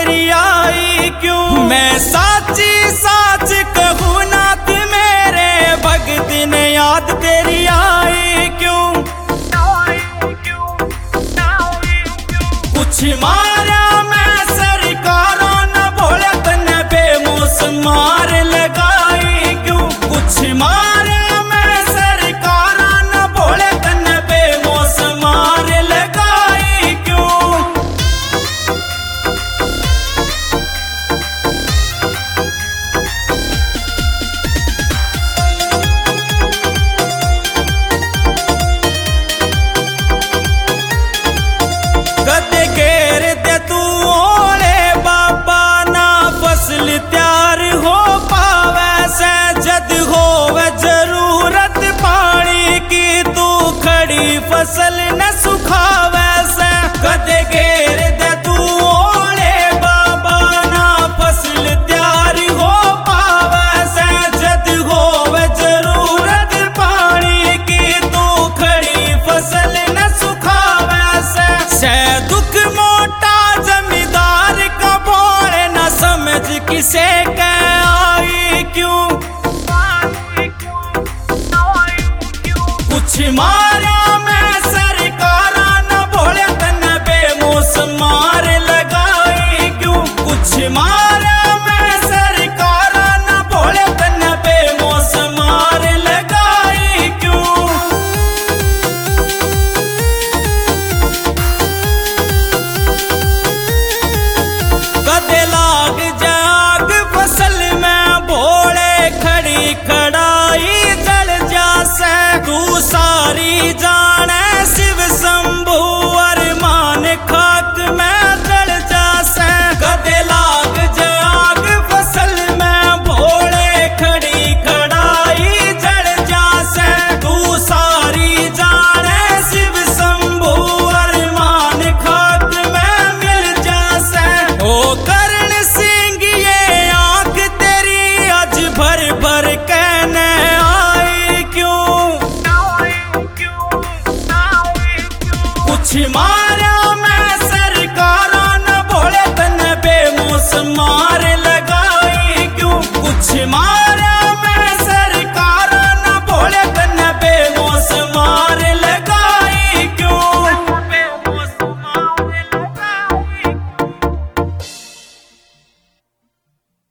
तेरी आई क्यों। मैं साची साच कहूँ नाथ मेरे भगती ने याद तेरी आई क्यों। कुछ मारा मैं सरकारों न बोले तने बेमौसम मार लगाई क्यों। कुछ मारा मैं सरकारों न बोले तने बेमौसम मार लगाई क्यों। कदे घेर दे तू ओले बाबा ना फसल तैयार हो पावे से। जद होवे जरूरत पानी की तू खड़ी फसल न सुखावे से। कदे घेर दे तू ओले बाबा ना फसल तैयार हो पावे से। जद होवे जरूरत पानी की तू खड़ी फसल न सुखावे से। दुख मोटा जमींदार का बोले न समझ किसे कह आई क्यों। कुछ मारा मैं सरकारा न बोले तने बेमौसम मार लगाई क्यों। कुछ मारा